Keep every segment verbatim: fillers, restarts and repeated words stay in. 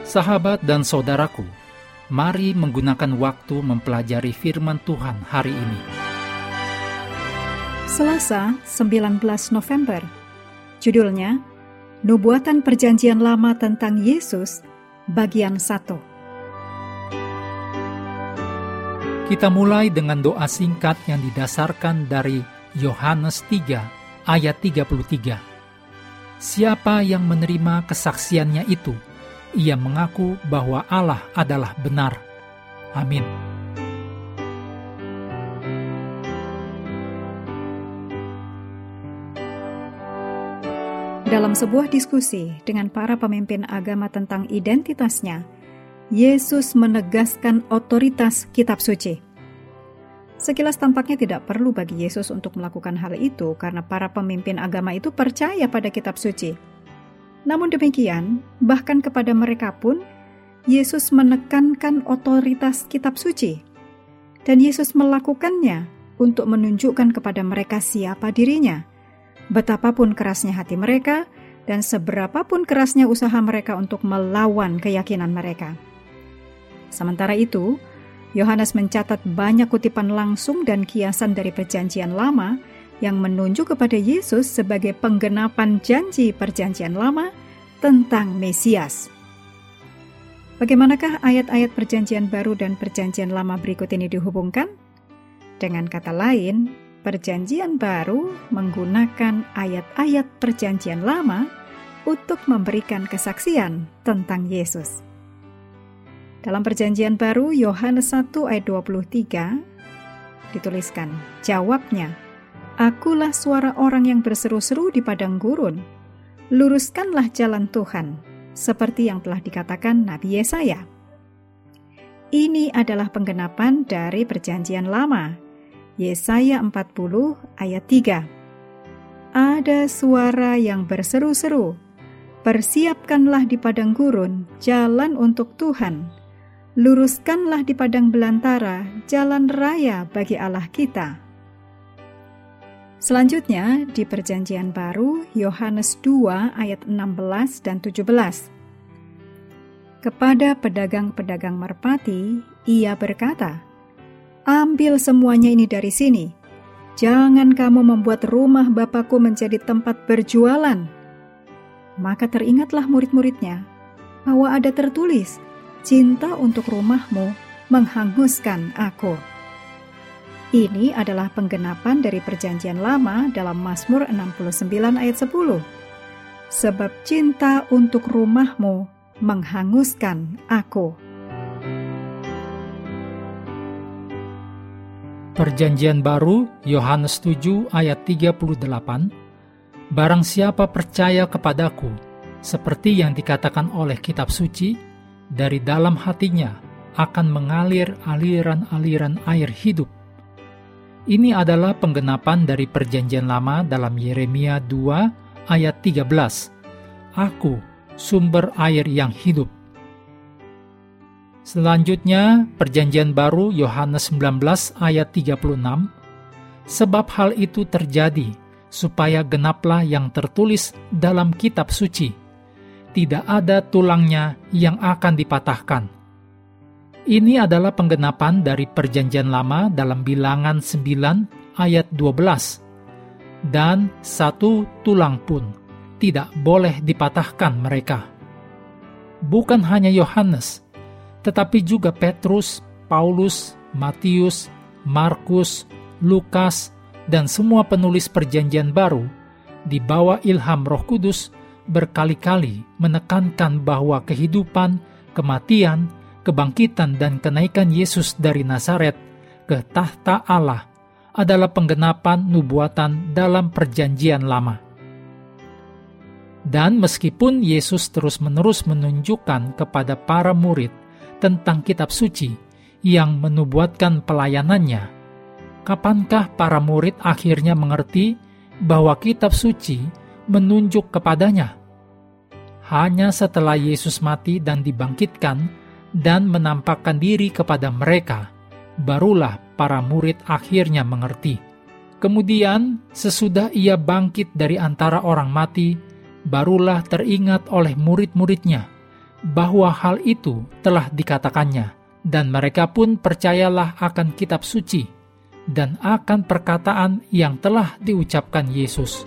Sahabat dan saudaraku, mari menggunakan waktu mempelajari firman Tuhan hari ini. Selasa, sembilan belas November. Judulnya, Nubuatan Perjanjian Lama tentang Yesus, bagian satu. Kita mulai dengan doa singkat yang didasarkan dari Yohanes tiga ayat tiga puluh tiga. Siapa yang menerima kesaksiannya itu, ia mengaku bahwa Allah adalah benar. Amin. Dalam sebuah diskusi dengan para pemimpin agama tentang identitasnya, Yesus menegaskan otoritas kitab suci. Sekilas tampaknya tidak perlu bagi Yesus untuk melakukan hal itu karena para pemimpin agama itu percaya pada kitab suci. Namun demikian, bahkan kepada mereka pun, Yesus menekankan otoritas kitab suci. Dan Yesus melakukannya untuk menunjukkan kepada mereka siapa dirinya, betapapun kerasnya hati mereka, dan seberapapun kerasnya usaha mereka untuk melawan keyakinan mereka. Sementara itu, Yohanes mencatat banyak kutipan langsung dan kiasan dari Perjanjian Lama yang menunjuk kepada Yesus sebagai penggenapan janji Perjanjian Lama tentang Mesias. Bagaimanakah ayat-ayat Perjanjian Baru dan Perjanjian Lama berikut ini dihubungkan? Dengan kata lain, Perjanjian Baru menggunakan ayat-ayat Perjanjian Lama untuk memberikan kesaksian tentang Yesus. Dalam Perjanjian Baru, Yohanes satu ayat dua puluh tiga dituliskan, jawabnya, Akulah suara orang yang berseru-seru di padang gurun. Luruskanlah jalan Tuhan, seperti yang telah dikatakan Nabi Yesaya. Ini adalah penggenapan dari Perjanjian Lama. Yesaya empat puluh ayat tiga. Ada suara yang berseru-seru, persiapkanlah di padang gurun jalan untuk Tuhan. Luruskanlah di padang belantara jalan raya bagi Allah kita. Selanjutnya, di Perjanjian Baru, Yohanes dua ayat enam belas dan tujuh belas. Kepada pedagang-pedagang merpati, ia berkata, Ambil semuanya ini dari sini. Jangan kamu membuat rumah Bapakku menjadi tempat berjualan. Maka teringatlah murid-muridnya bahwa ada tertulis, Cinta untuk rumahmu menghanguskan aku. Ini adalah penggenapan dari Perjanjian Lama dalam Mazmur enam puluh sembilan ayat sepuluh. Sebab cinta untuk rumahmu menghanguskan aku. Perjanjian Baru, Yohanes tujuh ayat tiga puluh delapan. Barang siapa percaya kepadaku, seperti yang dikatakan oleh kitab suci, dari dalam hatinya akan mengalir aliran-aliran air hidup. Ini adalah penggenapan dari Perjanjian Lama dalam Yeremia dua ayat tiga belas. Aku, sumber air yang hidup. Selanjutnya, Perjanjian Baru Yohanes sembilan belas ayat tiga puluh enam. Sebab hal itu terjadi, supaya genaplah yang tertulis dalam kitab suci. Tidak ada tulangnya yang akan dipatahkan. Ini adalah penggenapan dari Perjanjian Lama dalam Bilangan sembilan ayat dua belas. Dan satu tulang pun tidak boleh dipatahkan mereka. Bukan hanya Yohanes, tetapi juga Petrus, Paulus, Matius, Markus, Lukas, dan semua penulis Perjanjian Baru di bawah ilham Roh Kudus berkali-kali menekankan bahwa kehidupan, kematian, kebangkitan dan kenaikan Yesus dari Nazaret ke tahta Allah adalah penggenapan nubuatan dalam Perjanjian Lama. Dan meskipun Yesus terus-menerus menunjukkan kepada para murid tentang kitab suci yang menubuatkan pelayanannya, kapankah para murid akhirnya mengerti bahwa kitab suci menunjuk kepadanya? Hanya setelah Yesus mati dan dibangkitkan dan menampakkan diri kepada mereka, barulah para murid akhirnya mengerti. Kemudian, sesudah ia bangkit dari antara orang mati, barulah teringat oleh murid-muridnya bahwa hal itu telah dikatakannya, dan mereka pun percayalah akan kitab suci dan akan perkataan yang telah diucapkan Yesus.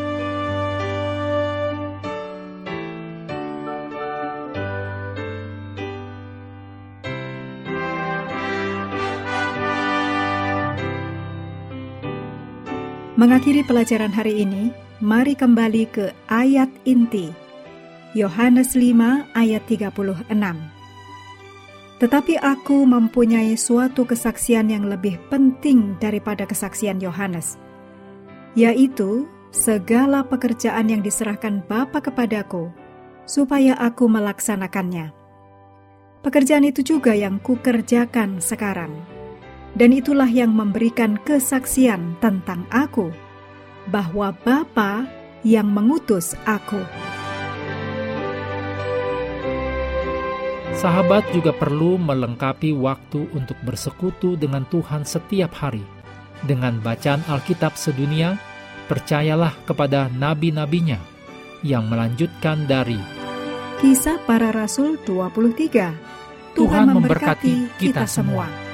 Mengakhiri pelajaran hari ini, mari kembali ke ayat inti, Yohanes lima ayat tiga puluh enam. Tetapi aku mempunyai suatu kesaksian yang lebih penting daripada kesaksian Yohanes, yaitu segala pekerjaan yang diserahkan Bapa kepadaku, supaya aku melaksanakannya. Pekerjaan itu juga yang kukerjakan sekarang. Dan itulah yang memberikan kesaksian tentang aku, bahwa Bapa yang mengutus aku. Sahabat juga perlu melengkapi waktu untuk bersekutu dengan Tuhan setiap hari. Dengan bacaan Alkitab sedunia, percayalah kepada nabi-nabinya yang melanjutkan dari Kisah Para Rasul dua puluh tiga. Tuhan memberkati kita semua.